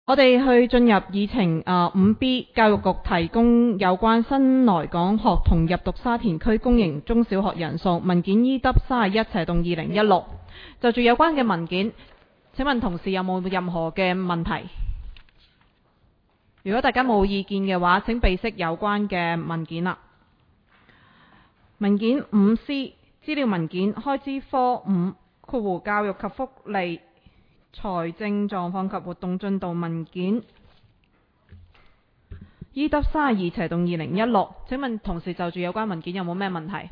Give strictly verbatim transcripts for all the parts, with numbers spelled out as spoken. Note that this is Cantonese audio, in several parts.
我哋去進入議程啊五 B， 教育局提供有關新來港學童入讀沙田區公營中小學人數文件 E W 三十一斜動二零一六。就住有關嘅文件，請問同事有冇任何嘅問題？如果大家冇意見嘅話，請備悉有關嘅文件啦。文件五 C 資料文件開支科五括弧教育及福利財政狀況及活動進度文件 E W 三十二斜動二零一六。請問同事就住有關文件有冇咩問題？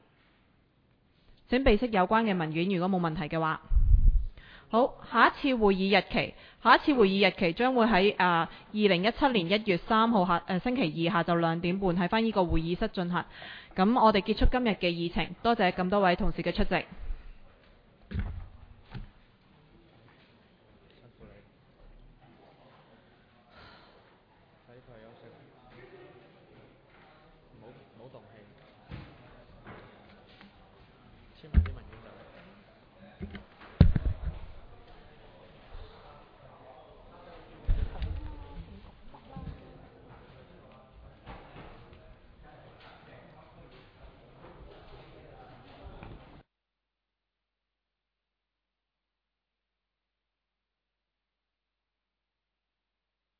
請備悉有關嘅文件，如果冇問題嘅話。好，下一次會議日期，下一次會議日期將會喺啊二零一七年一月三號下誒、呃、星期二下晝兩點半喺翻呢個會議室進行。咁我哋結束今日嘅議程，多謝咁多位同事嘅出席。 簽埋啲文件。